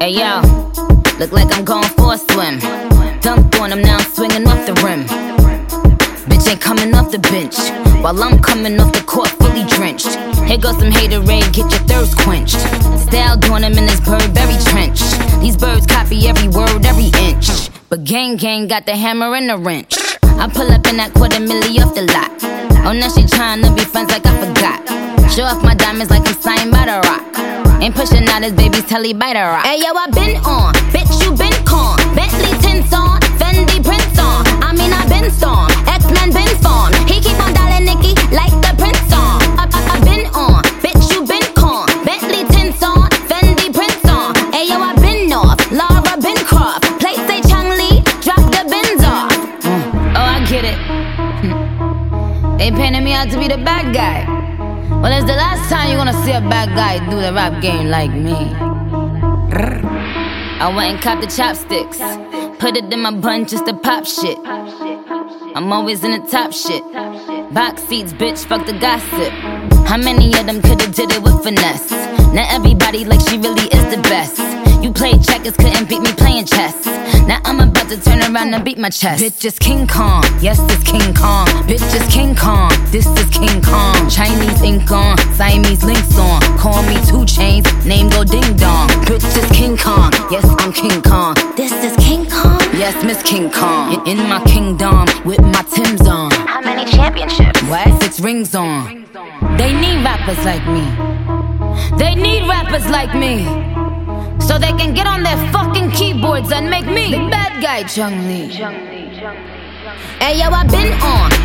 Hey yo, look like I'm going for a swim. Dunked on him, now I'm swinging off the rim. Bitch ain't coming off the bench, while I'm coming off the court fully drenched. Here goes some haterade, get your thirst quenched. Style doing him in this Burberry trench. These birds copy every word, every inch. But gang got the hammer and the wrench. I pull up in that $250,000 off the lot. Oh, now she tryna be friends like I forgot. Show off my diamonds like I'm signed by The Rock. Ain't pushing out his baby's telly by The Rock. Hey yo, I been on, bitch you been con. Bentley tints on, Fendi prints on. I mean I been storm, X-Men been formed. He keep on dialing Nicki like the Prince song. I been on, bitch you been con. Bentley tints on, Fendi prints on. Hey yo, I been off, Laura been Croft. Play say Chun-Li, drop the bins off. Oh, I get it. They painted me out to be the bad guy. Well, it's the last time you're gonna see a bad guy do the rap game like me. I went and copped the chopsticks, put it in my bun just to pop shit. I'm always in the top shit. Box seats, bitch, fuck the gossip. How many of them could've did it with finesse? Now everybody like she really is the best. You played checkers, couldn't beat me playing chess. Now I'm about to turn around and beat my chest. Bitch is King Kong, yes it's King Kong. Bitch is King Kong, this is King Kong. Chinese ink on, Siamese links on. Call me 2 Chainz, name go ding dong. Bitch is King Kong, yes I'm King Kong. This is King Kong, yes Miss King Kong. In my kingdom, with my Timbs on. How many championships? What? 6 rings on. They need rappers like me. They need rappers like me, so they can get on their fucking keyboards and make me the bad guy, Chun-Li. Hey yo, I been on,